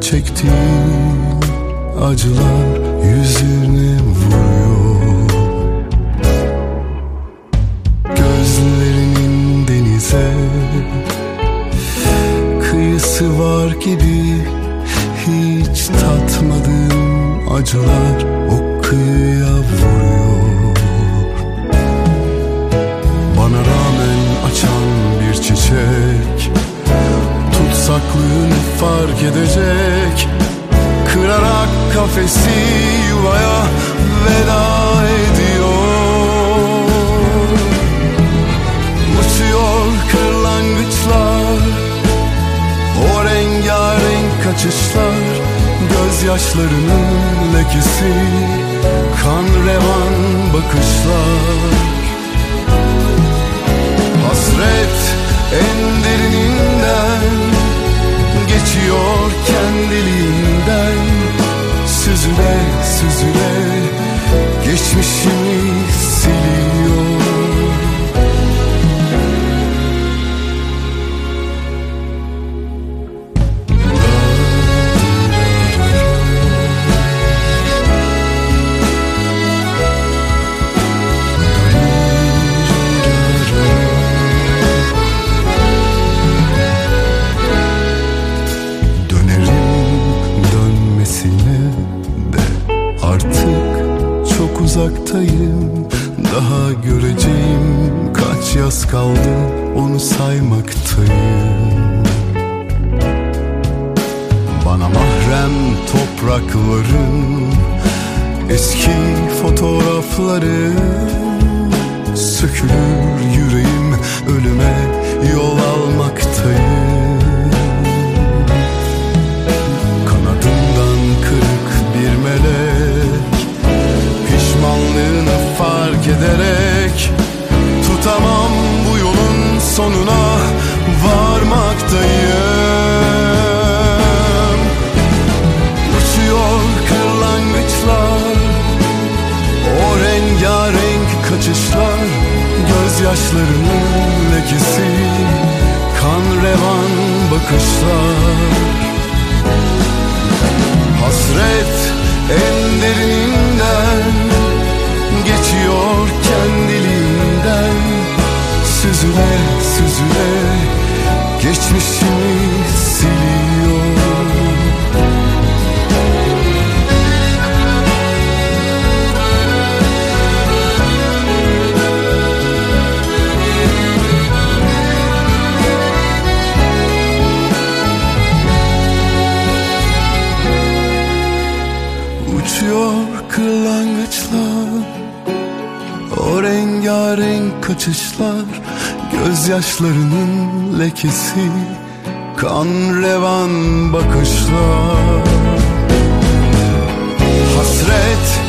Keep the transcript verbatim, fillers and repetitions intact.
çektiğin acılar yüzüne vuruyor. Gözlerinin denize kıyısı var gibi, hiç tatmadığım acılar o kıyıya vuruyor. Bana rağmen açan bir çiçek tutsaklığını fark edecek, kırarak kafesi yuvaya veda ediyor. Uçuyor kırlangıçlar, o rengarenk kaçışlar, gözyaşlarının lekesi, kan revan bakışlar. Hasret en derininden geçiyor kendiliğinden, süzüle süzüle geçmişimi siliyor. Uzaktayım, daha göreceğim kaç yaz kaldı, onu saymaktayım. Bana mahrem toprakların eski fotoğrafları, sökülür yüreğim, ölüme yol almaktayım. Kanadından kırık bir melek pişmanlığını fark ederek, tutamam bu yolun sonuna varmaktayım. Uçuyor kırlangıçlar, o rengarenk kaçışlar, gözyaşlarının lekesi, kan revan bakışlar. Hasret en derininden geçiyor kendiliğinden, süzüle süzüle geçmişimi siliyor. Uçuyor kırlangıçlar, o rengarenk kaçışlar, gözyaşlarının lekesi, kan revan bakışlar. Hasret